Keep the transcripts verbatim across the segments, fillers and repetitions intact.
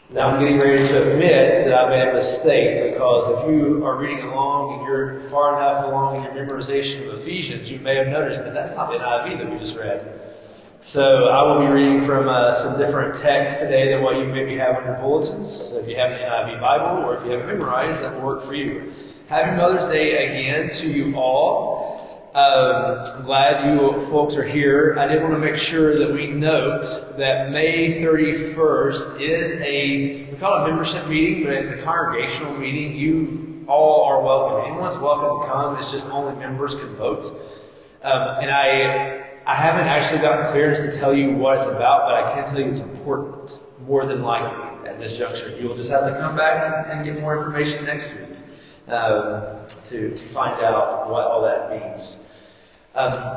Now I'm getting ready to admit that I made a mistake, because if you are reading along and you're far enough along in your memorization of Ephesians, you may have noticed that that's not the N I V that we just read. So I will be reading from uh, some different texts today than what you maybe have in your bulletins. So if you have an N I V Bible, or if you have it memorized, that will work for you. Happy Mother's Day again to you all. Um, I'm glad you folks are here. I did want to make sure that we note that May thirty-first is a, we call it a membership meeting, but it's a congregational meeting. You all are welcome. Anyone's welcome to come. It's just only members can vote. Um, and I, I haven't actually gotten clearance to tell you what it's about, but I can tell you it's important, more than likely, at this juncture. You will just have to come back and, and get more information next week. Um, to, to find out what all that means. Um,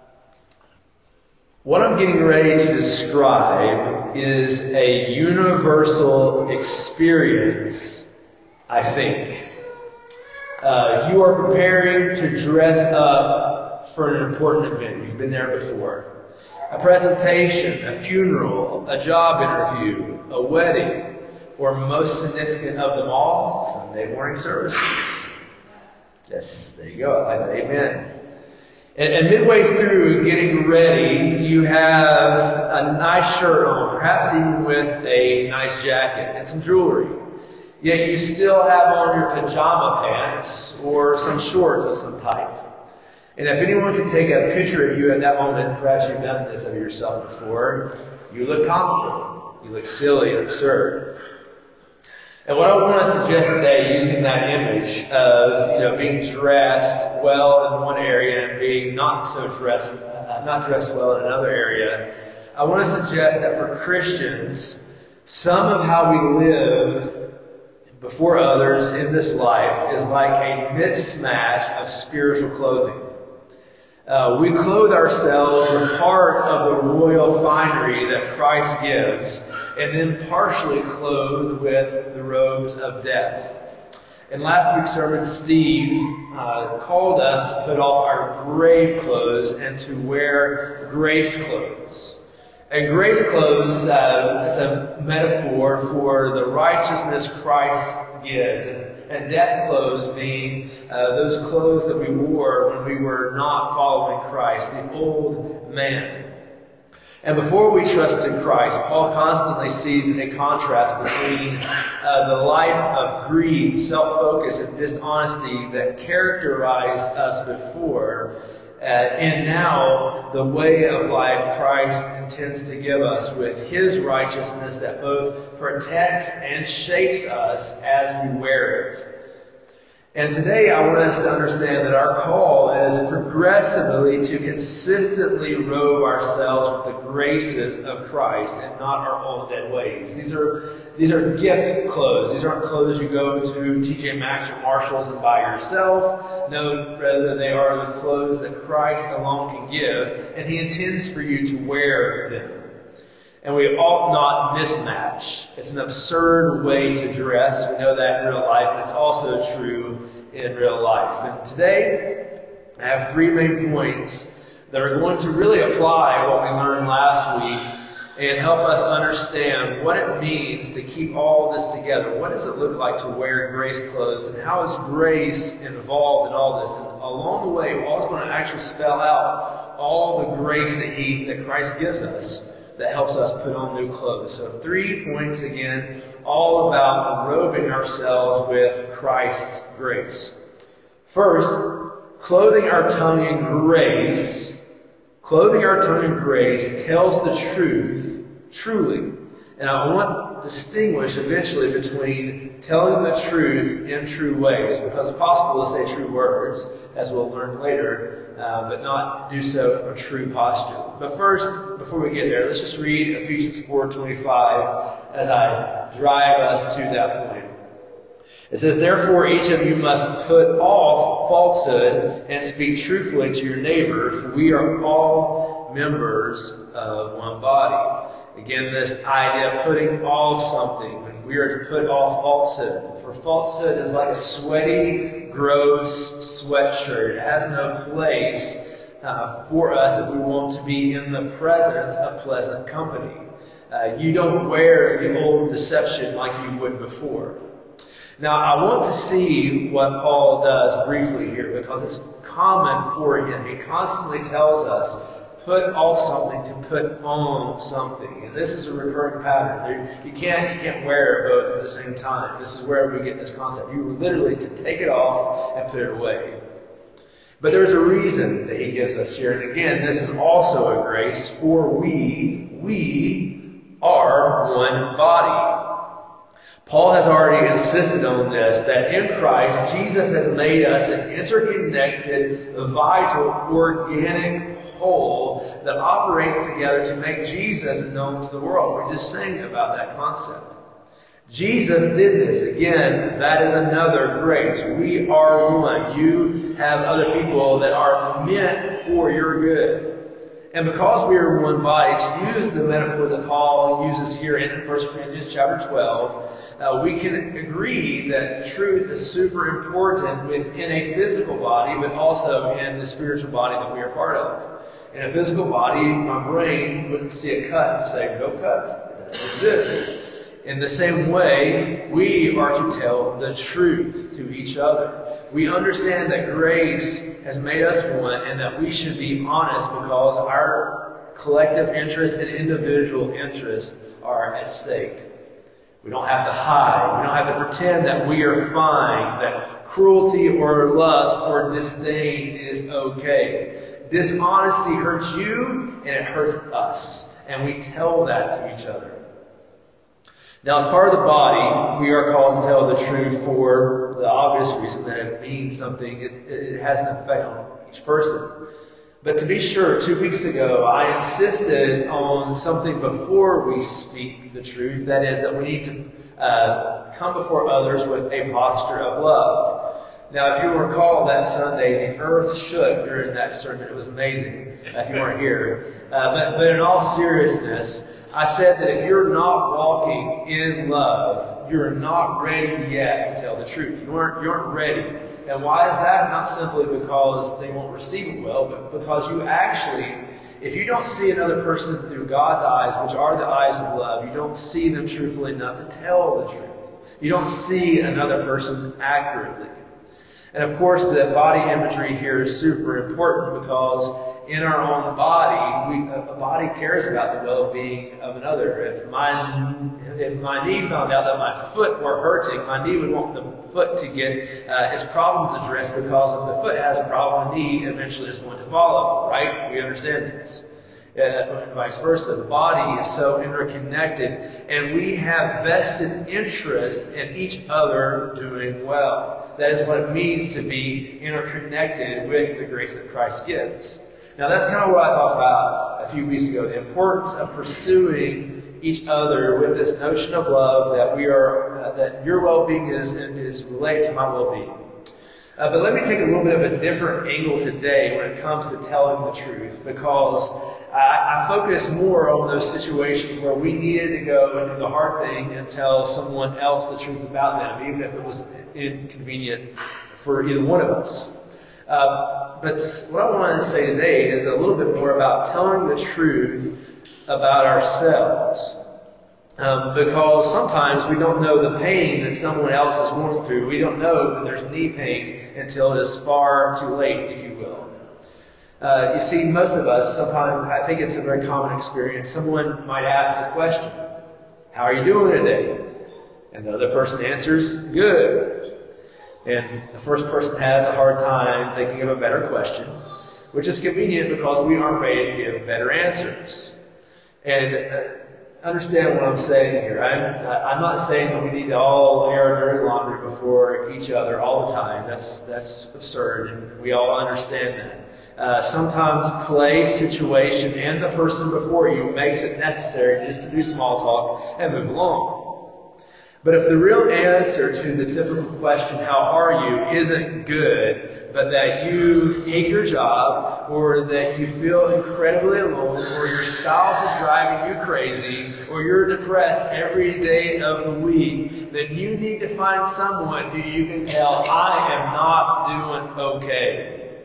what I'm getting ready to describe is a universal experience, I think. Uh, you are preparing to dress up for an important event. You've been there before. A presentation, a funeral, a job interview, a wedding, or most significant of them all, Sunday morning services. Yes, there you go. I like that. Amen. And, and midway through getting ready, you have a nice shirt on, perhaps even with a nice jacket and some jewelry. Yet you still have on your pajama pants or some shorts of some type. And if anyone can take a picture of you at that moment, perhaps you've done this of yourself before, you look comical. You look silly and absurd. And what I want to suggest today, using that image of, you know, being dressed well in one area and being not so dressed, uh, not dressed well in another area, I want to suggest that for Christians, some of how we live before others in this life is like a mismatch of spiritual clothing. Uh, we clothe ourselves with part of the royal finery that Christ gives, and then partially clothed with the robes of death. In last week's sermon, Steve uh, called us to put off our grave clothes and to wear grace clothes. And grace clothes uh, is a metaphor for the righteousness Christ gives, and, and death clothes being uh, those clothes that we wore when we were not following Christ, the old man. And before we trust in Christ, Paul constantly sees a contrast between uh, the life of greed, self-focus, and dishonesty that characterized us before, uh, and now the way of life Christ intends to give us with His righteousness that both protects and shapes us as we wear it. And today I want us to understand that our call is progressively to consistently robe ourselves with the graces of Christ and not our own dead ways. These are these are gift clothes. These aren't clothes you go to T J Maxx or Marshalls and buy yourself. No, rather they are the clothes that Christ alone can give, and He intends for you to wear them. And we ought not mismatch. It's an absurd way to dress. We know that in real life, and it's also true in real life. And today, I have three main points that are going to really apply what we learned last week and help us understand what it means to keep all this together. What does it look like to wear grace clothes, and how is grace involved in all this? And along the way, Paul's going to actually spell out all the grace that he, that Christ gives us, that helps us put on new clothes. So three points again, all about robing ourselves with Christ's grace. First, clothing our tongue in grace, clothing our tongue in grace tells the truth truly. And I want to distinguish eventually between telling the truth in true ways, because it's possible to say true words, as we'll learn later, uh, but not do so from a true posture. But first, before we get there, let's just read Ephesians four twenty-five as I drive us to that point. It says, "Therefore each of you must put off falsehood and speak truthfully to your neighbor, for we are all members of one body." Again, this idea of putting off something, when we are to put off falsehood. For falsehood is like a sweaty, gross sweatshirt. It has no place uh, for us if we want to be in the presence of pleasant company. Uh, you don't wear the old deception like you would before. Now, I want to see what Paul does briefly here because it's common for him. He constantly tells us, put off something to put on something. And this is a recurring pattern. There, you can't you can't wear both at the same time. This is where we get this concept. You were literally to take it off and put it away. But there's a reason that he gives us here. And again, this is also a grace, for we, we are one body. Paul has already insisted on this, that in Christ, Jesus has made us an interconnected, vital, organic whole that operates together to make Jesus known to the world. We're just saying about that concept. Jesus did this. Again, that is another grace. We are one. You have other people that are meant for your good. And because we are one body, to use the metaphor that Paul uses here in First Corinthians chapter twelve, uh, we can agree that truth is super important within a physical body, but also in the spiritual body that we are part of. In a physical body, my brain wouldn't see a cut and say, no cut, it doesn't exist. In the same way, we are to tell the truth to each other. We understand that grace has made us one and that we should be honest because our collective interest and individual interests are at stake. We don't have to hide. We don't have to pretend that we are fine, that cruelty or lust or disdain is okay. Dishonesty hurts you and it hurts us. And we tell that to each other. Now, as part of the body, we are called to tell the truth for the obvious reason that it means something. It, it has an effect on each person. But to be sure, two weeks ago, I insisted on something before we speak the truth. That is, that we need to uh, come before others with a posture of love. Now, if you recall that Sunday, the earth shook during that sermon. It was amazing if you weren't here. Uh, but, but in all seriousness, I said that if you're not walking in love, you're not ready yet to tell the truth. You aren't, you aren't ready. And why is that? Not simply because they won't receive it well, but because you actually, if you don't see another person through God's eyes, which are the eyes of love, you don't see them truthfully enough to tell the truth. You don't see another person accurately. And of course, the body imagery here is super important because in our own body, we, a body cares about the well-being of another. If my if my knee found out that my foot were hurting, my knee would want the foot to get uh, its problems addressed because if the foot has a problem, the knee eventually is going to follow. Right? We understand this. Uh, and vice versa. The body is so interconnected, and we have vested interest in each other doing well. That is what it means to be interconnected with the grace that Christ gives. Now, that's kind of what I talked about a few weeks ago, the importance of pursuing each other with this notion of love that we are, uh, that your well-being is is related to my well-being. Uh, but let me take a little bit of a different angle today when it comes to telling the truth, because I, I focus more on those situations where we needed to go and do the hard thing and tell someone else the truth about them, even if it was inconvenient for either one of us. Uh, but what I wanted to say today is a little bit more about telling the truth about ourselves. Um, because sometimes we don't know the pain that someone else is going through. We don't know that there's knee pain until it is far too late, if you will. Uh, you see, most of us, sometimes, I think it's a very common experience, someone might ask the question, how are you doing today? And the other person answers, good. And the first person has a hard time thinking of a better question, which is convenient because we aren't ready to give better answers. And uh, understand what I'm saying here. I'm, I'm not saying that we need to all air our dirty laundry before each other all the time. That's that's absurd, and we all understand that. Uh, sometimes play, situation, and the person before you makes it necessary just to do small talk and move along. But if the real answer to the typical question, how are you, isn't good, but that you hate your job, or that you feel incredibly alone, or your spouse is driving you crazy, or you're depressed every day of the week, then you need to find someone who you can tell, I am not doing okay.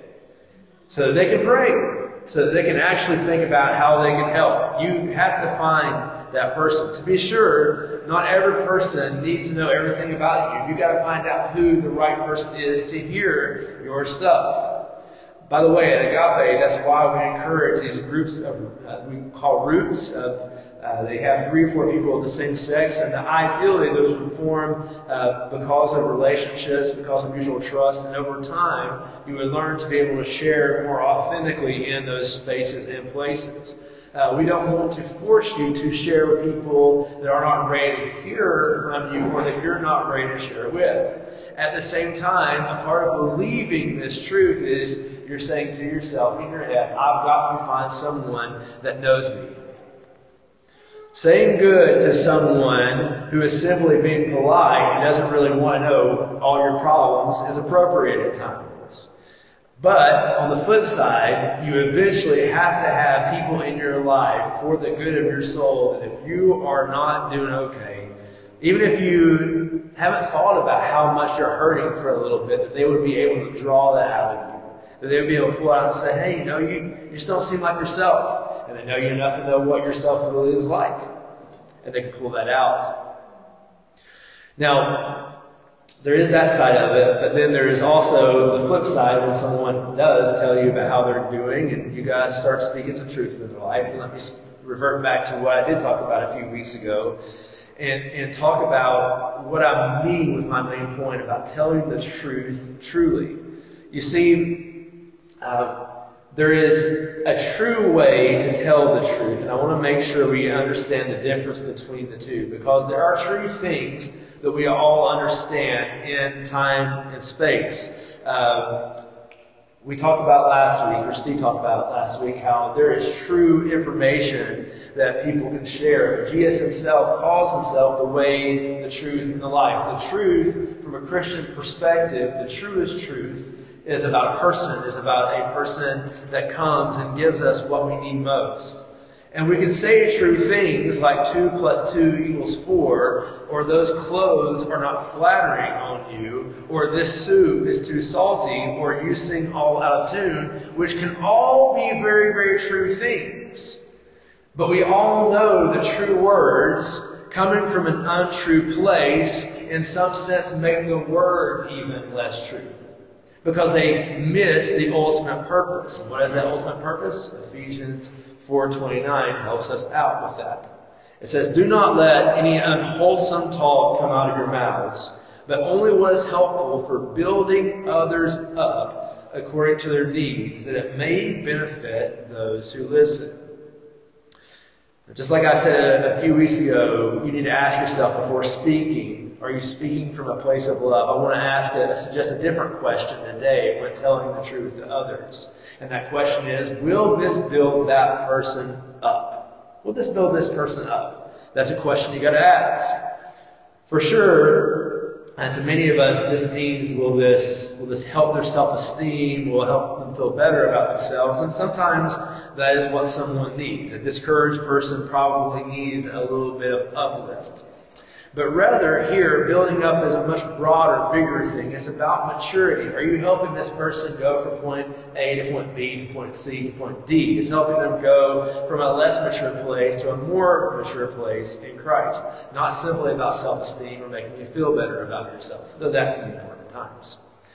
So that they can pray, so that they can actually think about how they can help. You have to find that person. To be sure, not every person needs to know everything about you. You got to find out who the right person is to hear your stuff. By the way, at Agape, that's why we encourage these groups of, uh, we call roots of, uh, they have three or four people of the same sex, and ideally those would form uh, because of relationships, because of mutual trust, and over time you would learn to be able to share more authentically in those spaces and places. Uh, we don't want to force you to share with people that are not ready to hear from you or that you're not ready to share with. At the same time, a part of believing this truth is you're saying to yourself in your head, I've got to find someone that knows me. Saying good to someone who is simply being polite and doesn't really want to know all your problems is appropriate at times. But on the flip side, you eventually have to have people in your life for the good of your soul that if you are not doing okay, even if you haven't thought about how much you're hurting for a little bit, that they would be able to draw that out of you. That they would be able to pull out and say, hey, you know, you, you just don't seem like yourself. And they know you enough to know what yourself really is like. And they can pull that out. Now, there is that side of it, but then there is also the flip side when someone does tell you about how they're doing, and you got to start speaking some truth in their life. And let me revert back to what I did talk about a few weeks ago, and, and talk about what I mean with my main point about telling the truth truly. You see, um, there is a true way to tell the truth, and I want to make sure we understand the difference between the two, because there are true things that we all understand in time and space. Um, we talked about last week, or Steve talked about last week, how there is true information that people can share. Jesus himself calls himself the way, the truth, and the life. The truth, from a Christian perspective, the truest truth is about a person, is about a person that comes and gives us what we need most. And we can say true things like two plus two equals four, or those clothes are not flattering on you, or this soup is too salty, or you sing all out of tune, which can all be very, very true things. But we all know the true words coming from an untrue place, in some sense, make the words even less true. Because they miss the ultimate purpose. And what is that ultimate purpose? Ephesians four twenty-nine helps us out with that. It says, do not let any unwholesome talk come out of your mouths, but only what is helpful for building others up according to their needs, that it may benefit those who listen. Just like I said a few weeks ago, you need to ask yourself before speaking, are you speaking from a place of love? I want to ask a, suggest a different question today when telling the truth to others. And that question is, will this build that person up? Will this build this person up? That's a question you got to ask. For sure, and to many of us, this means will this will this help their self-esteem? Will it help them feel better about themselves? And sometimes that is what someone needs. A discouraged person probably needs a little bit of uplift. But rather here, building up is a much broader, bigger thing. It's about maturity. Are you helping this person go from point A to point B to point C to point D? It's helping them go from a less mature place to a more mature place in Christ. Not simply about self-esteem or making you feel better about yourself, though that can be important at times.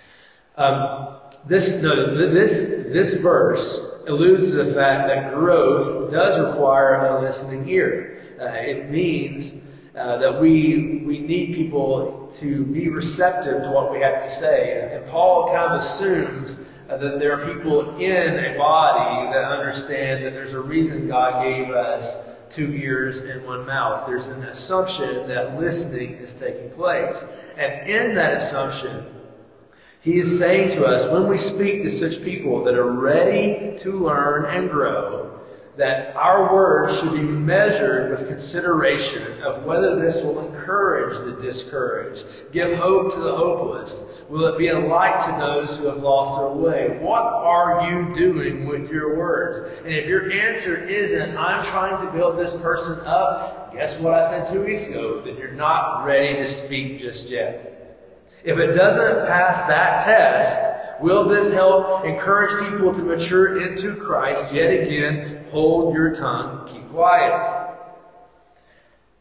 Um, this, no, this, this verse alludes to the fact that growth does require a listening ear. Uh, it means Uh, that we we need people to be receptive to what we have to say. And Paul kind of assumes uh, that there are people in a body that understand that there's a reason God gave us two ears and one mouth. There's an assumption that listening is taking place. And in that assumption, he is saying to us, when we speak to such people that are ready to learn and grow, that our words should be measured with consideration of whether this will encourage the discouraged, give hope to the hopeless. Will it be a light to those who have lost their way? What are you doing with your words? And if your answer isn't, I'm trying to build this person up, guess what I said two weeks ago? That you're not ready to speak just yet. If it doesn't pass that test, will this help encourage people to mature into Christ? Yet again, hold your tongue, keep quiet.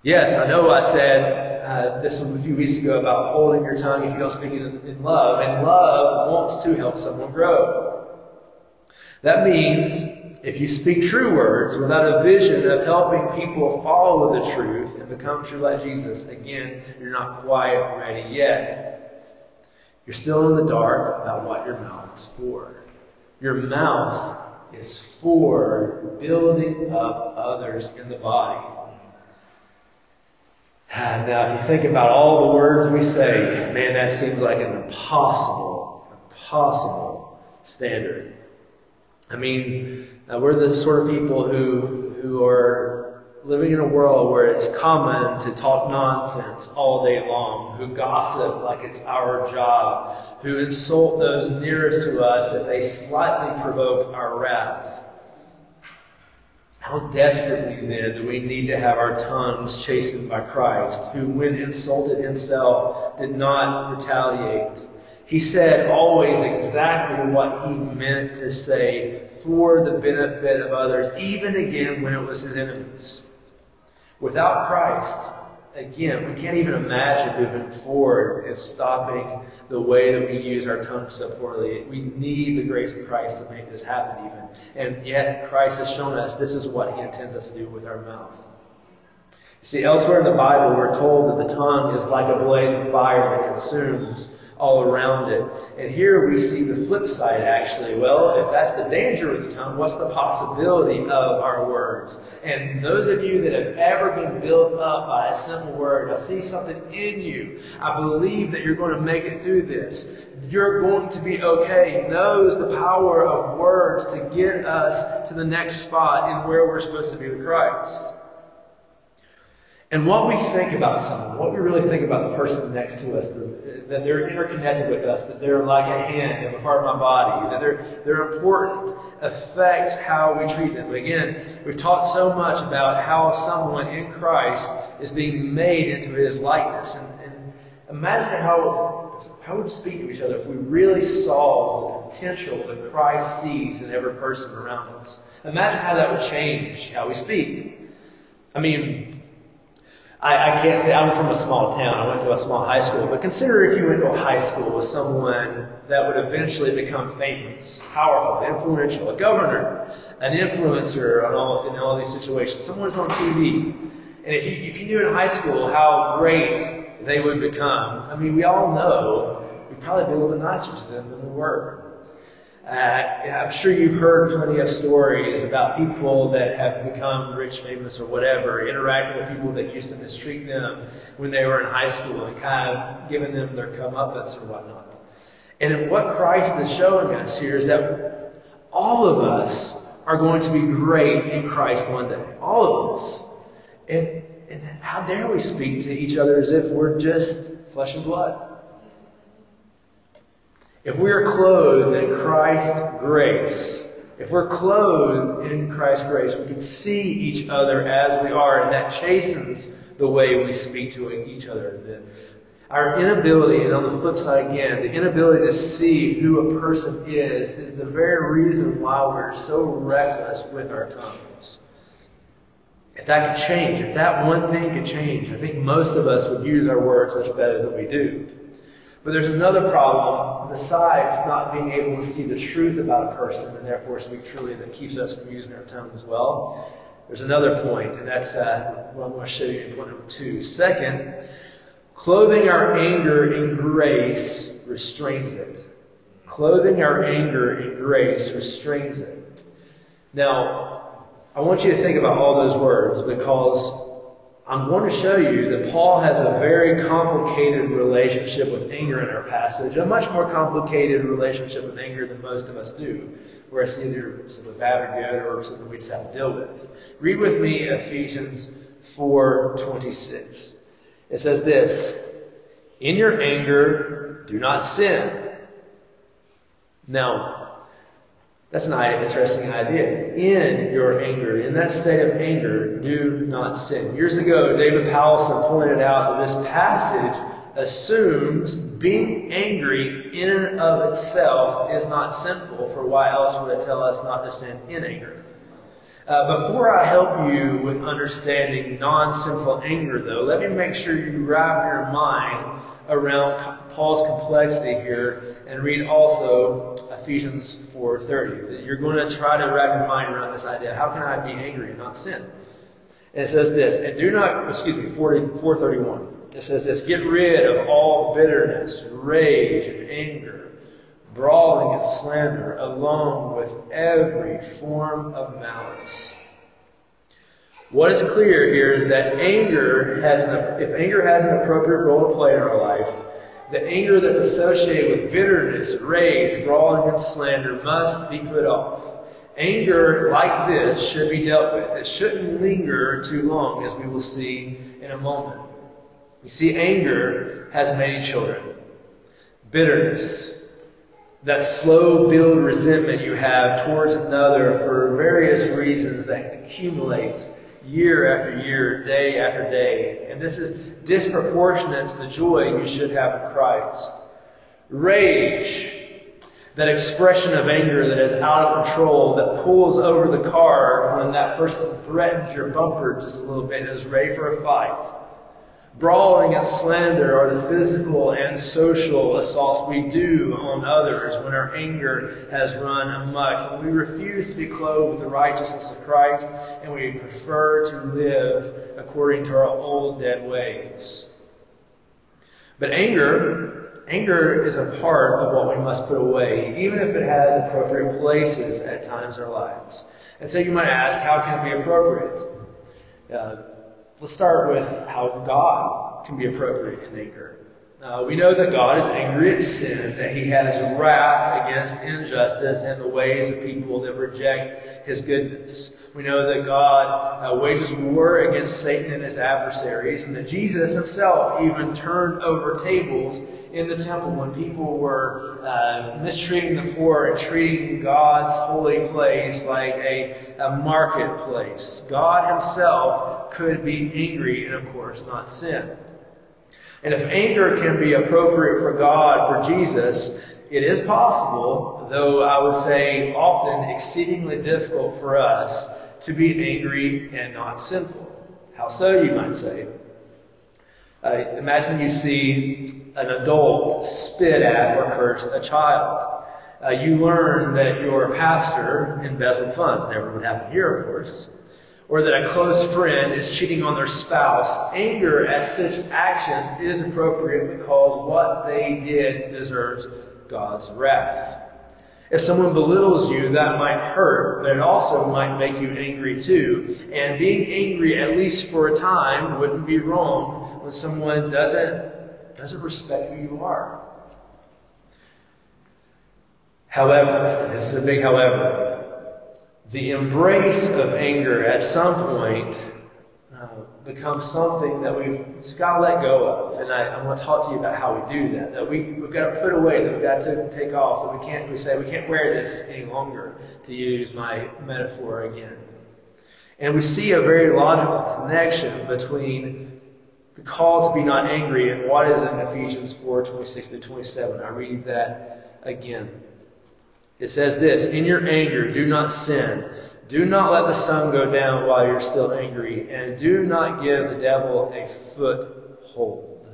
Yes, I know I said uh, this was a few weeks ago about holding your tongue if you don't speak it in, in love, and love wants to help someone grow. That means if you speak true words without a vision of helping people follow the truth and become true like Jesus, again, you're not quite ready yet. You're still in the dark about what your mouth is for. Your mouth is for building up others in the body. Now, if you think about all the words we say, man, that seems like an impossible, impossible standard. I mean, uh, we're the sort of people who who are living in a world where it's common to talk nonsense all day long, who gossip like it's our job, who insult those nearest to us if they slightly provoke our wrath. How desperately, then, do we need to have our tongues chastened by Christ, who, when insulted himself, did not retaliate? He said always exactly what he meant to say for the benefit of others, even again when it was his enemies. Without Christ, again, we can't even imagine moving forward and stopping the way that we use our tongue so poorly. We need the grace of Christ to make this happen even. And yet Christ has shown us this is what he intends us to do with our mouth. You see, elsewhere in the Bible, we're told that the tongue is like a blaze of fire that consumes all around it. And here we see the flip side, actually. Well, if that's the danger of the tongue, what's the possibility of our words? And those of you that have ever been built up by a simple word, I see something in you. I believe that you're going to make it through this. You're going to be okay. Knows the power of words to get us to the next spot in where we're supposed to be with Christ. And what we think about someone, what we really think about the person next to us, that they're interconnected with us, that they're like a hand and a part of my body, that they're they're important, affects how we treat them. Again, we've talked so much about how someone in Christ is being made into his likeness. And, and imagine how, how we'd speak to each other if we really saw the potential that Christ sees in every person around us. Imagine how that would change how we speak. I mean, I, I can't say I'm from a small town. I went to a small high school. But consider if you went to a high school with someone that would eventually become famous, powerful, influential, a governor, an influencer on all, in all these situations. Someone's on T V. And if you, if you knew in high school how great they would become, I mean, we all know we'd probably be a little bit nicer to them than we were. Uh, I'm sure you've heard plenty of stories about people that have become rich, famous, or whatever, interacting with people that used to mistreat them when they were in high school and kind of giving them their comeuppance or whatnot. And what Christ is showing us here is that all of us are going to be great in Christ one day. All of us. And, and how dare we speak to each other as if we're just flesh and blood? If we are clothed in Christ's grace, if we're clothed in Christ's grace, we can see each other as we are, and that chastens the way we speak to each other. Our inability, and on the flip side again, the inability to see who a person is, is the very reason why we're so reckless with our tongues. If that could change, if that one thing could change, I think most of us would use our words much better than we do. But there's another problem besides not being able to see the truth about a person and therefore speak truly that keeps us from using our tongue as well. There's another point, and that's uh, what I'm going to show you in point number two. Second, clothing our anger in grace restrains it. Clothing our anger in grace restrains it. Now, I want you to think about all those words because I'm going to show you that Paul has a very complicated relationship with anger in our passage, a much more complicated relationship with anger than most of us do, where it's either something bad or good or something we just have to deal with. Read with me Ephesians four twenty-six. It says this, "In your anger, do not sin." Now, that's an interesting idea. In your anger, in that state of anger, do not sin. Years ago, David Powelson pointed out that this passage assumes being angry in and of itself is not sinful, for why else would it tell us not to sin in anger? Uh, before I help you with understanding non-sinful anger, though, let me make sure you wrap your mind around Paul's complexity here and read also Ephesians four thirty. You're going to try to wrap your mind around this idea. How can I be angry and not sin? And it says this, and do not, excuse me, four thirty-one. It says this, get rid of all bitterness, rage, and anger, brawling and slander, along with every form of malice. What is clear here is that anger has an, if anger has an appropriate role to play in our life, the anger that's associated with bitterness, rage, brawling, and slander must be put off. Anger like this should be dealt with. It shouldn't linger too long, as we will see in a moment. You see, anger has many children. Bitterness, that slow build resentment you have towards another for various reasons that accumulates year after year, day after day. And this is disproportionate to the joy you should have in Christ. Rage, that expression of anger that is out of control, that pulls over the car when that person threatens your bumper just a little bit and is ready for a fight. Brawling and slander are the physical and social assaults we do on others when our anger has run amok, when we refuse to be clothed with the righteousness of Christ and we prefer to live according to our old dead ways. But anger, anger is a part of what we must put away, even if it has appropriate places at times in our lives. And so you might ask, how can it be appropriate? Uh, Let's start with how God can be appropriate in anger. Uh, we know that God is angry at sin, that He has wrath against injustice and the ways of people that reject His goodness. We know that God uh, wages war against Satan and his adversaries, and that Jesus Himself even turned over tables in the temple when people were uh, mistreating the poor and treating God's holy place like a, a marketplace. God Himself could be angry and, of course, not sin. And if anger can be appropriate for God, for Jesus, it is possible, though I would say often exceedingly difficult for us, to be angry and not sinful. How so, you might say? Uh, imagine you see an adult spit at or curse a child. Uh, you learn that your pastor embezzled funds. Never would happen here, of course. Or that a close friend is cheating on their spouse. Anger at such actions is appropriate because what they did deserves God's wrath. If someone belittles you, that might hurt, but it also might make you angry too. And being angry, at least for a time, wouldn't be wrong when someone doesn't, doesn't respect who you are. However, this is a big however, the embrace of anger at some point uh, becomes something that we've just got to let go of. And I, I want to talk to you about how we do that. That we, we've got to put away, that we've got to take off, that we can't, we say we can't wear this any longer, to use my metaphor again. And we see a very logical connection between the call to be not angry and what is in Ephesians four, twenty-six to twenty-seven. I read that again. It says this, in your anger, do not sin. Do not let the sun go down while you're still angry. And do not give the devil a foothold.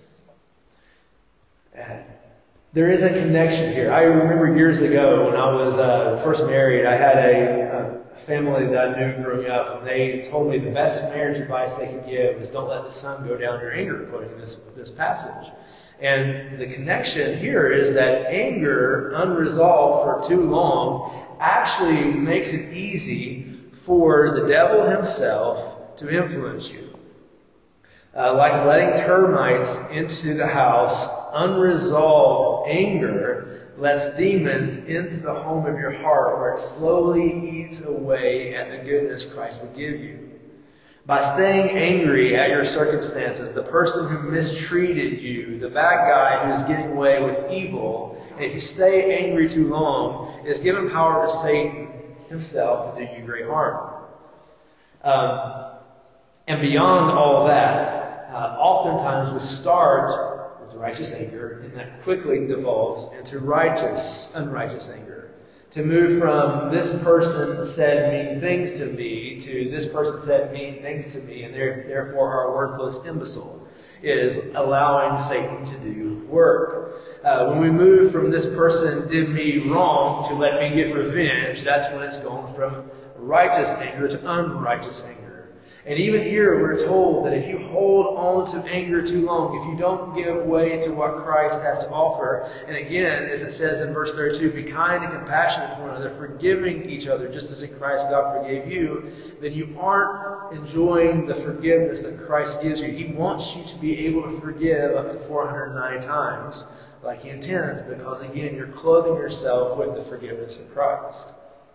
There is a connection here. I remember years ago when I was uh, first married, I had a, a family that I knew growing up, and they told me the best marriage advice they could give is don't let the sun go down your anger, quoting this, this passage. And the connection here is that anger, unresolved for too long, actually makes it easy for the devil himself to influence you. Uh, like letting termites into the house, unresolved anger lets demons into the home of your heart where it slowly eats away at the goodness Christ will give you. By staying angry at your circumstances, the person who mistreated you, the bad guy who is getting away with evil, and if you stay angry too long, is given power to Satan himself to do you great harm. Um, and beyond all that, uh, oftentimes we start with righteous anger, and that quickly devolves into righteous, unrighteous anger. To move from this person said mean things to me to this person said mean things to me and therefore are a worthless imbecile is allowing Satan to do work. Uh, when we move from this person did me wrong to let me get revenge, that's when it's going from righteous anger to unrighteous anger. And even here we're told that if you hold on to anger too long, if you don't give way to what Christ has to offer, and again, as it says in verse thirty-two, be kind and compassionate to one another, forgiving each other just as in Christ God forgave you, then you aren't enjoying the forgiveness that Christ gives you. He wants you to be able to forgive up to four hundred ninety times like He intends, because again, you're clothing yourself with the forgiveness of Christ.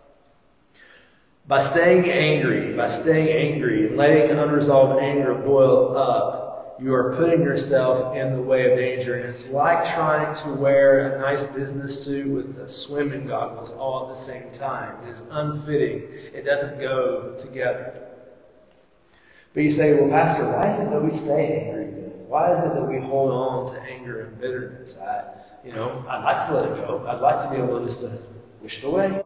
By staying angry, by staying angry and letting unresolved anger boil up, you are putting yourself in the way of danger. And it's like trying to wear a nice business suit with the swimming goggles all at the same time. It is unfitting. It doesn't go together. But you say, well, Pastor, why is it that we stay angry then? Why is it that we hold on to anger and bitterness? I, you know, I'd like to let it go. I'd like to be able to just to wish it away.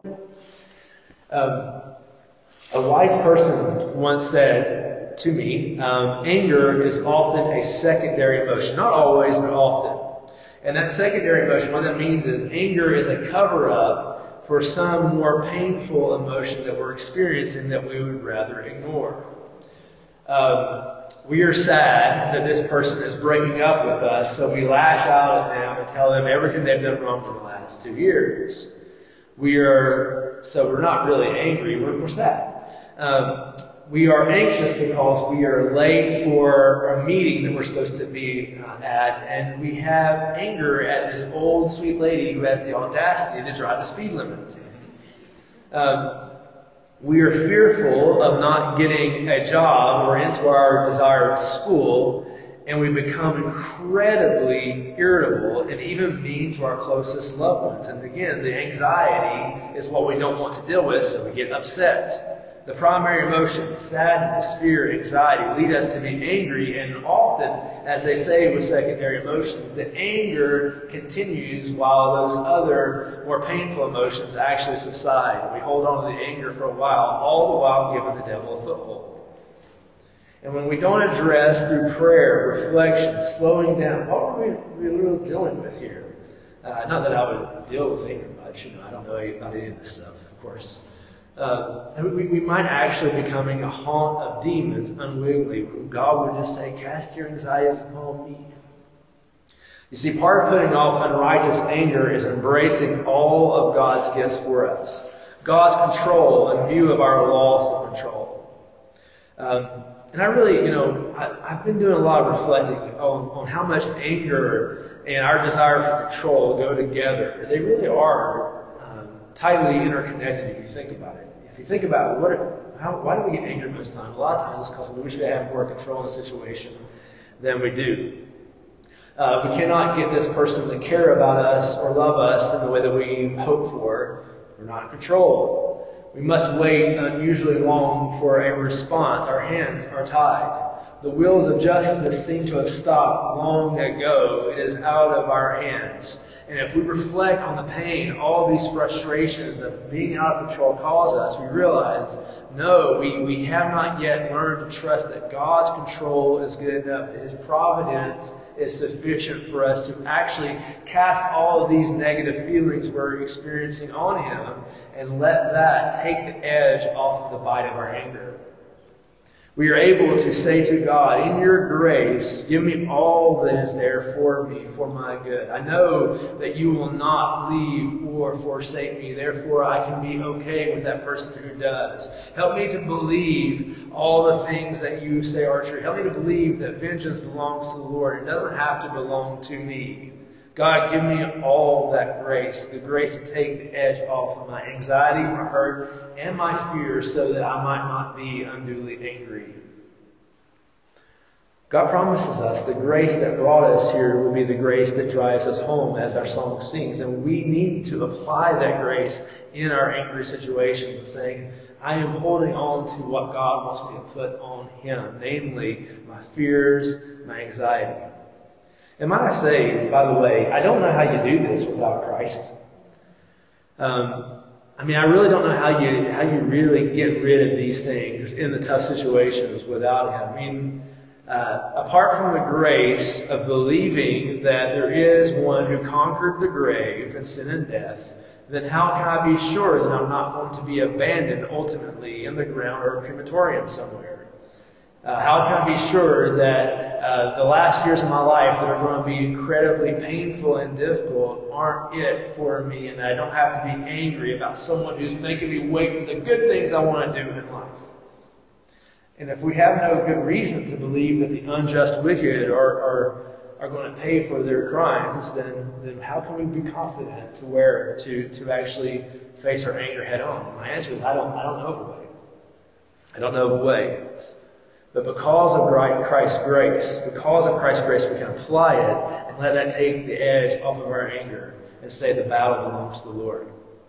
Um, A wise person once said to me, um, anger is often a secondary emotion. Not always, but often. And that secondary emotion, what that means is anger is a cover-up for some more painful emotion that we're experiencing that we would rather ignore. Um, we are sad that this person is breaking up with us, so we lash out at them and tell them everything they've done wrong in the last two years. We are, so we're not really angry, we're, we're sad. Um, we are anxious because we are late for a meeting that we're supposed to be uh, at, and we have anger at this old sweet lady who has the audacity to drive the speed limit. Um, we are fearful of not getting a job or into our desired school, and we become incredibly irritable and even mean to our closest loved ones. And again, the anxiety is what we don't want to deal with, so we get upset. The primary emotions, sadness, fear, anxiety, lead us to be angry, and often, as they say with secondary emotions, the anger continues while those other more painful emotions actually subside. We hold on to the anger for a while, all the while giving the devil a foothold. And when we don't address through prayer, reflection, slowing down, what are we really dealing with here? Uh, not that I would deal with anger much, you know, I don't know about any of this stuff, of course. Uh, we, we might actually be becoming a haunt of demons unwittingly when God would just say, cast your anxieties upon me. You see, part of putting off unrighteous anger is embracing all of God's gifts for us. God's control in view of our loss of control. Um, and I really, you know, I, I've been doing a lot of reflecting on, on how much anger and our desire for control go together. They really are um, tightly interconnected if you think about it. If you think about it, what, how, why do we get angry most times? A lot of times it's because we wish we had more control in the situation than we do. Uh, we cannot get this person to care about us or love us in the way that we hope for. We're not in control. We must wait unusually long for a response. Our hands are tied. The wheels of justice seem to have stopped long ago. It is out of our hands. And if we reflect on the pain all these frustrations of being out of control cause us, we realize, no, we, we have not yet learned to trust that God's control is good enough. His providence is sufficient for us to actually cast all of these negative feelings we're experiencing on Him and let that take the edge off of the bite of our anger. We are able to say to God, in your grace, give me all that is there for me, for my good. I know that you will not leave or forsake me. Therefore, I can be okay with that person who does. Help me to believe all the things that you say are true. Help me to believe that vengeance belongs to the Lord. It doesn't have to belong to me. God, give me all that grace, the grace to take the edge off of my anxiety, my hurt, and my fear so that I might not be unduly angry. God promises us the grace that brought us here will be the grace that drives us home, as our song sings. And we need to apply that grace in our angry situations and saying, I am holding on to what God wants me to put on Him, namely my fears, my anxiety. And might I say, by the way, I don't know how you do this without Christ. Um, I mean, I really don't know how you how you really get rid of these things in the tough situations without Him. I mean, uh, apart from the grace of believing that there is one who conquered the grave and sin and death, then how can I be sure that I'm not going to be abandoned ultimately in the ground or a crematorium somewhere? Uh, how can I be sure that uh, the last years of my life that are going to be incredibly painful and difficult aren't it for me, and I don't have to be angry about someone who's making me wait for the good things I want to do in life? And if we have no good reason to believe that the unjust wicked are are, are going to pay for their crimes, then then how can we be confident to where to to actually face our anger head on? My answer is I don't I don't know of a way. I don't know of a way. But because of Christ's grace, because of Christ's grace, we can apply it and let that take the edge off of our anger and say the battle belongs to the Lord.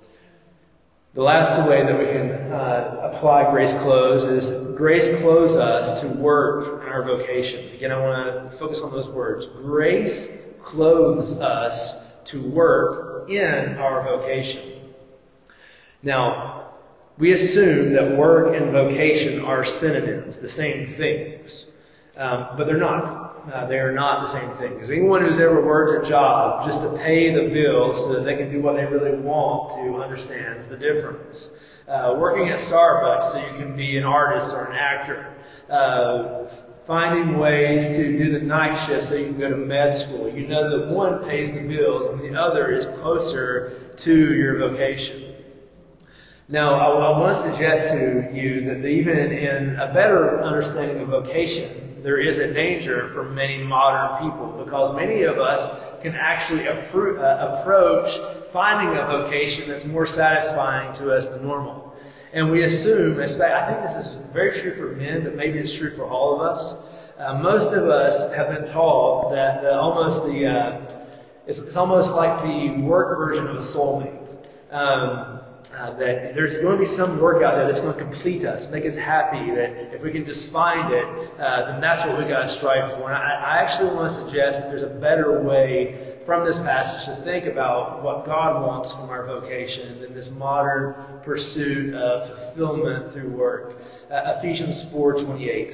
The last way that we can uh, apply grace clothes is grace clothes us to work in our vocation. Again, I want to focus on those words. Grace clothes us to work in our vocation. Now, we assume that work and vocation are synonyms, the same things. Um, but they're not. Uh, they are not the same thing. Because anyone who's ever worked a job just to pay the bills so that they can do what they really want to understands the difference. Uh, working at Starbucks so you can be an artist or an actor. Uh, finding ways to do the night shift so you can go to med school. You know that one pays the bills and the other is closer to your vocation. Now, I, I want to suggest to you that even in a better understanding of vocation, there is a danger for many modern people, because many of us can actually appro- uh, approach finding a vocation that's more satisfying to us than normal. And we assume, I think this is very true for men, but maybe it's true for all of us. Uh, most of us have been taught that the, almost the uh, it's, it's almost like the work version of a soulmate. Um, Uh, that there's going to be some work out there that's going to complete us, make us happy, that if we can just find it, uh, then that's what we got to strive for. And I, I actually want to suggest that there's a better way from this passage to think about what God wants from our vocation than this modern pursuit of fulfillment through work. Uh, Ephesians four twenty-eight.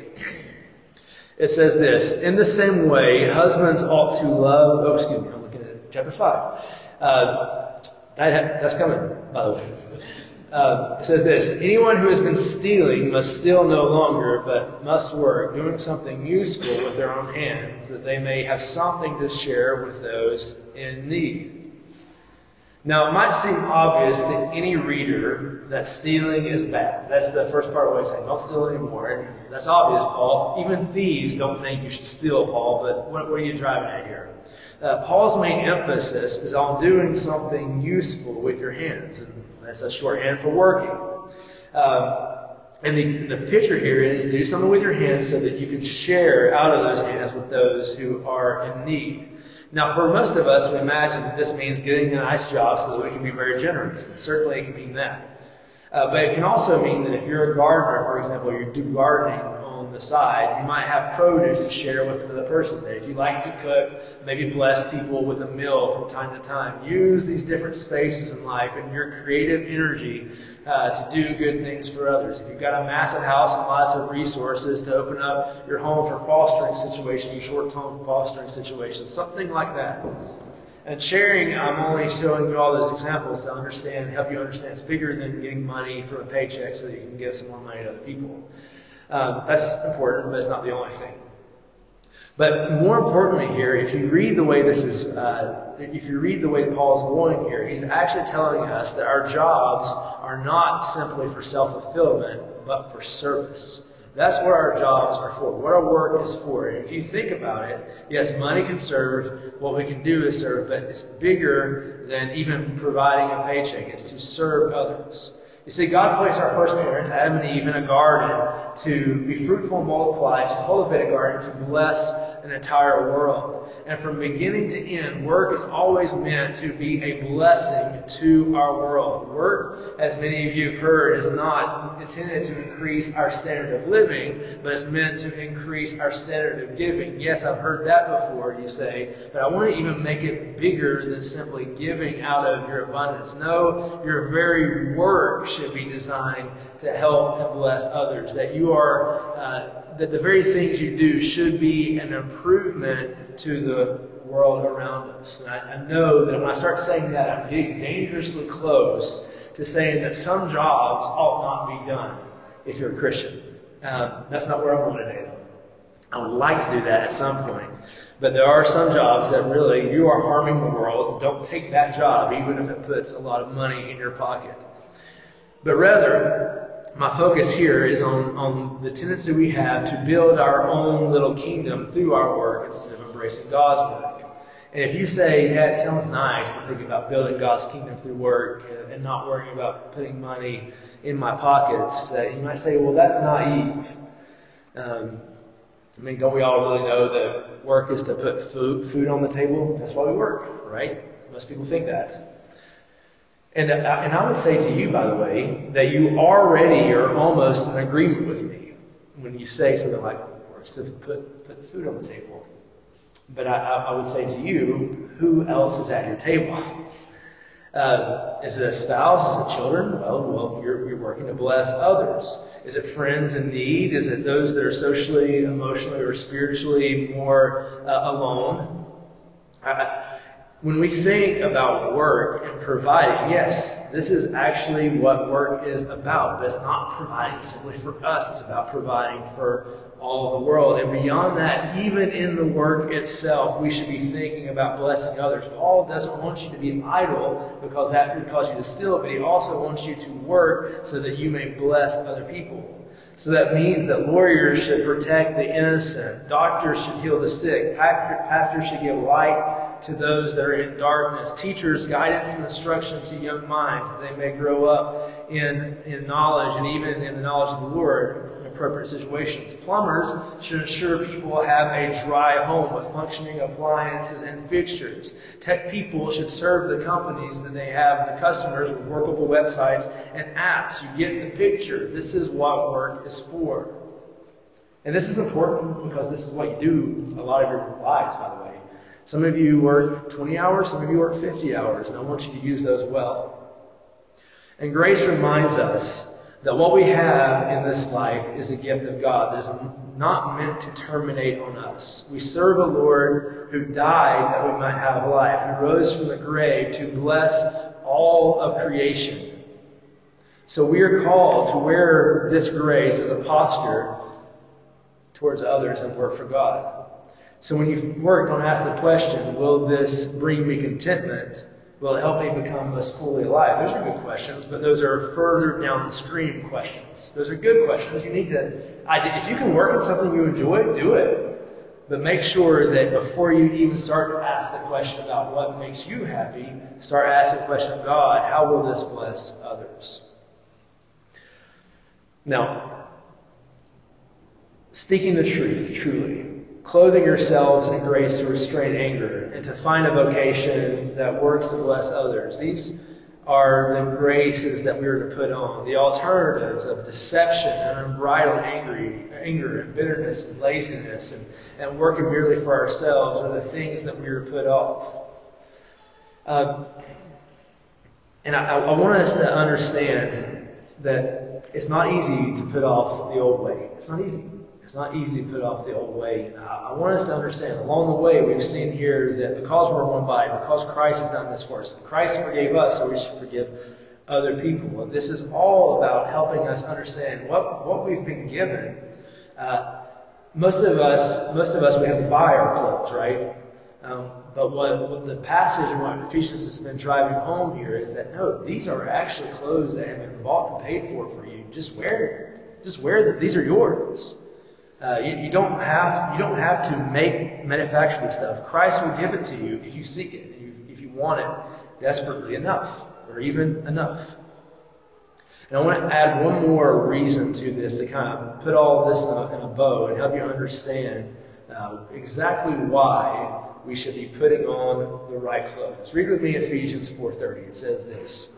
It says this: in the same way, husbands ought to love, oh, excuse me, I'm looking at chapter five. Uh, that, that's coming, by the way. Uh, it says this: anyone who has been stealing must steal no longer, but must work, doing something useful with their own hands, that they may have something to share with those in need. Now, it might seem obvious to any reader that stealing is bad. That's the first part of what he's saying. Don't steal anymore. And that's obvious, Paul. Even thieves don't think you should steal, Paul, but what, what are you driving at here? Uh, Paul's main emphasis is on doing something useful with your hands, and that's a shorthand for working. Um, and the, the picture here is do something with your hands so that you can share out of those hands with those who are in need. Now, for most of us, we imagine that this means getting a nice job so that we can be very generous. And certainly it can mean that. Uh, but it can also mean that if you're a gardener, for example, you do gardening on the side, you might have produce to share with another person. That if you like to cook, maybe bless people with a meal from time to time. Use these different spaces in life and your creative energy uh, to do good things for others. If you've got a massive house and lots of resources, to open up your home for fostering situations, your short-term fostering situations, something like that. And sharing, I'm only showing you all those examples to understand, help you understand it's bigger than getting money from a paycheck so that you can give some more money to other people. Um, that's important, but it's not the only thing. But more importantly here, if you read the way this is, uh, if you read the way Paul's going here, he's actually telling us that our jobs are not simply for self-fulfillment, but for service. That's what our jobs are for, what our work is for. And if you think about it, yes, money can serve, what we can do is serve, but it's bigger than even providing a paycheck. It's to serve others. You see, God placed our first parents, Adam and Eve, in a garden to be fruitful and multiply, to cultivate a garden, to bless an entire world. And from beginning to end, work is always meant to be a blessing to our world. Work, as many of you have heard, is not intended to increase our standard of living, but it's meant to increase our standard of giving. Yes, I've heard that before, you say, but I want to even make it bigger than simply giving out of your abundance. No, your very work should be designed to help and bless others. That you are, uh, that the very things you do should be an improvement to the world around us. And I, I know that when I start saying that, I'm getting dangerously close to saying that some jobs ought not be done if you're a Christian. Um, that's not where I'm going today, though. I would like to do that at some point. But there are some jobs that really, you are harming the world. Don't take that job, even if it puts a lot of money in your pocket. But rather, my focus here is on, on the tendency we have to build our own little kingdom through our work instead of embracing God's work. And if you say, yeah, it sounds nice to think about building God's kingdom through work and not worrying about putting money in my pockets, uh, you might say, well, that's naive. Um, I mean, don't we all really know that work is to put food, food on the table? That's why we work, right? Most people think that. And, and I would say to you, by the way, that you already are almost in agreement with me when you say something like, work is to put, put food on the table. But I, I would say to you, who else is at your table? Uh, is it a spouse? Is it children? Well, well, you're, you're working to bless others. Is it friends in need? Is it those that are socially, emotionally, or spiritually more uh, alone? I, when we think about work and providing, yes, this is actually what work is about. But it's not providing simply for us. It's about providing for all of the world. And beyond that, even in the work itself, we should be thinking about blessing others. Paul doesn't want you to be idle because that would cause you to steal, but he also wants you to work so that you may bless other people. So that means that lawyers should protect the innocent, doctors should heal the sick, pastors should give light to those that are in darkness, teachers guidance and instruction to young minds that they may grow up in, in knowledge and even in the knowledge of the Lord in appropriate situations. Plumbers should ensure people have a dry home with functioning appliances and fixtures. Tech people should serve the companies that they have, the customers with workable websites and apps. You get the picture. This is what work is for. And this is important because this is what you do a lot of your lives, by the way. Some of you work twenty hours, some of you work fifty hours, and I want you to use those well. And grace reminds us that what we have in this life is a gift of God that is not meant to terminate on us. We serve a Lord who died that we might have life, who rose from the grave to bless all of creation. So we are called to wear this grace as a posture towards others and work for God. So when you work, don't ask the question, will this bring me contentment? Will it help me become most fully alive? Those are good questions, but those are further downstream questions. Those are good questions. You need to, if you can work in something you enjoy, do it. But make sure that before you even start to ask the question about what makes you happy, start asking the question of God, how will this bless others? Now, speaking the truth, truly, clothing yourselves in grace to restrain anger and to find a vocation that works to bless others. These are the graces that we are to put on. The alternatives of deception and unbridled angry, anger and bitterness and laziness and, and working merely for ourselves are the things that we are to put off. Uh, and I, I want us to understand that it's not easy to put off the old way. It's not easy. It's not easy to put off the old way. Uh, I want us to understand, along the way, we've seen here that because we're one body, because Christ has done this for us, Christ forgave us, so we should forgive other people. And this is all about helping us understand what, what we've been given. Uh, most of us, most of us, we have to buy our clothes, right? Um, but what, what the passage and what Ephesians has been driving home here is that no, these are actually clothes that have been bought and paid for for you. Just wear them. Just wear them. These are yours. Uh, you, you don't have you don't have to make manufacture this stuff. Christ will give it to you if you seek it, and you, if you want it desperately enough, or even enough. And I want to add one more reason to this to kind of put all this in a, in a bow and help you understand uh, exactly why we should be putting on the right clothes. Read with me Ephesians four thirty. It says this.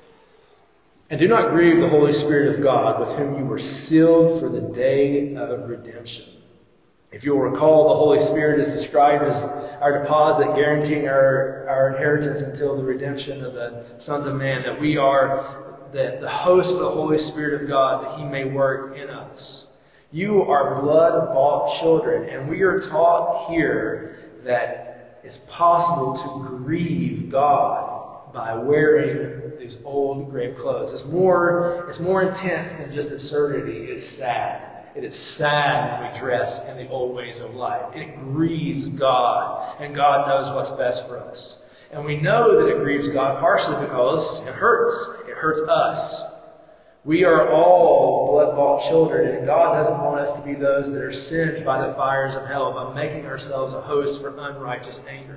And do not grieve the Holy Spirit of God, with whom you were sealed for the day of redemption. If you'll recall, the Holy Spirit is described as our deposit guaranteeing our, our inheritance until the redemption of the sons of man, that we are the, the host of the Holy Spirit of God, that He may work in us. You are blood-bought children, and we are taught here that it's possible to grieve God by wearing these old grave clothes. It's more, it's more intense than just absurdity. It's sad. It is sad when we dress in the old ways of life. It grieves God, and God knows what's best for us. And we know that it grieves God partially because it hurts. It hurts us. We are all blood-bought children, and God doesn't want us to be those that are singed by the fires of hell by making ourselves a host for unrighteous anger.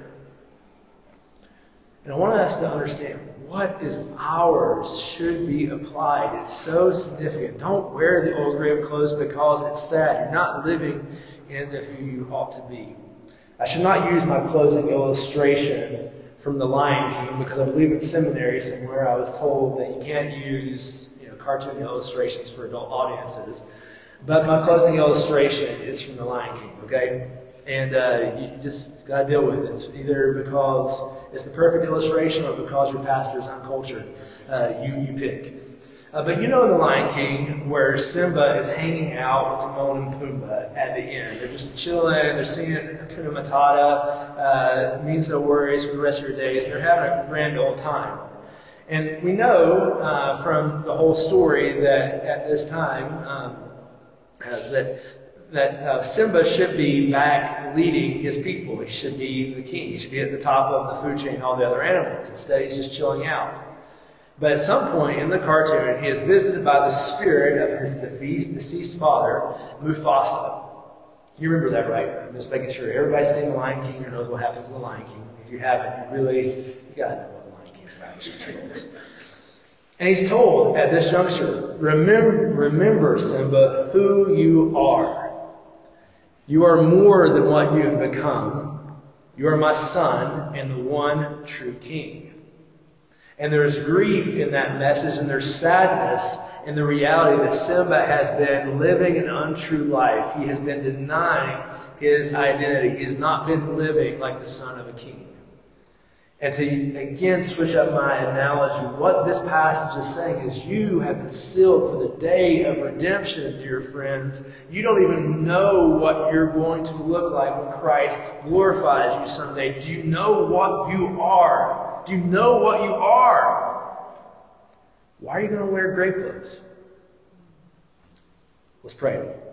And I want us to understand what is ours should be applied. It's so significant. Don't wear the old grave clothes because it's sad. You're not living into who you ought to be. I should not use my closing illustration from The Lion King because I believe in seminary somewhere I was told that you can't use you know, cartoon illustrations for adult audiences. But my closing illustration is from The Lion King, okay? And uh, you just got to deal with it. It's either because it's the perfect illustration or because your pastor is uncultured. Uh, you, you pick. Uh, but you know in The Lion King where Simba is hanging out with Timon and Pumbaa at the end. They're just chilling. They're singing Hakuna Matata. Uh, means no worries for the rest of your days. And they're having a grand old time. And we know uh, from the whole story that at this time um, uh, that that uh, Simba should be back leading his people. He should be the king. He should be at the top of the food chain and all the other animals. Instead, he's just chilling out. But at some point in the cartoon, he is visited by the spirit of his deceased, deceased father, Mufasa. You remember that, right? I'm just making sure everybody's seen The Lion King or knows what happens in The Lion King. If you haven't, you really, you gotta know what The Lion King is about. And he's told at this juncture, remember, remember, Simba, who you are. You are more than what you have become. You are my son and the one true king. And there is grief in that message, and there's sadness in the reality that Simba has been living an untrue life. He has been denying his identity. He has not been living like the son of a king. And to again switch up my analogy, what this passage is saying is you have been sealed for the day of redemption, dear friends. You don't even know what you're going to look like when Christ glorifies you someday. Do you know what you are? Do you know what you are? Why are you going to wear grave clothes? Let's pray.